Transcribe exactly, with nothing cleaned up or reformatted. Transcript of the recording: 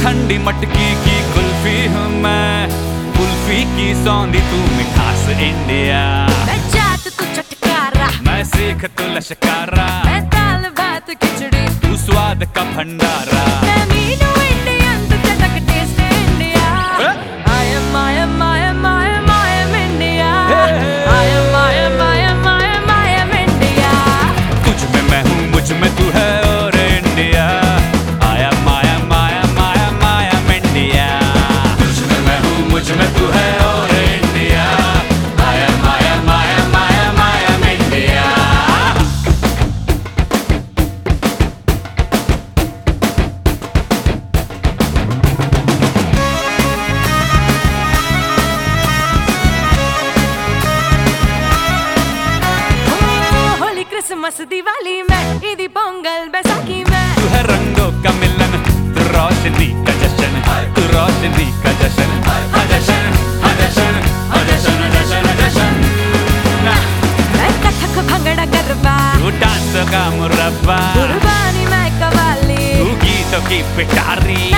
ठंडी मटकी की कुल्फी हूँ मैं, कुल्फी की सौंधी तू मिठास इंडिया। मैं जाट तू चटकारा, मैं सीख तू लश्कारा, मैं दाल भात खिचड़ी तू स्वाद का भंडारा। मैं मीनू इंडियन तू चटक taste India. I am I am I am I am I am India। I am I am I am I am I am India। तुझ में मैं हूँ, मुझ में तू है और India. I am I am I am I am I am India। तुझ में मैं हूँ, मुझ में तू है और India. I am I am I am I am I am India। Holi Christmas Diwali में, ईदी पोंगल बैसाखी में, तू है रंगों का मिलन, तू रोशनी का जश्न, तू रोशनी का जश्न। हाँ जश्न, हाँ जश्न, हाँ जश्न, जश्न, जश्न। मैं कथक भंगड़ा गरबा, तू डांस का मुरब्बा, कुर्बानी मैं कवाली, तू गीतों की पिटारी।